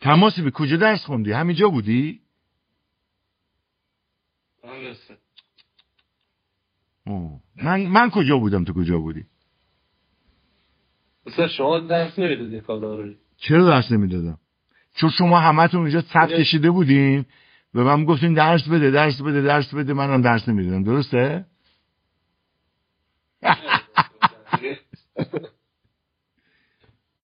تماسی به کجا درس خوندی؟ همینجا بودی؟ من کجا بودم تو کجا بودی؟ مثلا شما درس نمیدادی کالا. چرا درس نمیدادم؟ چون شما همتون اونجا صف کشیده بودین و من گفتین درس بده منم درس نمیدادم. درسته؟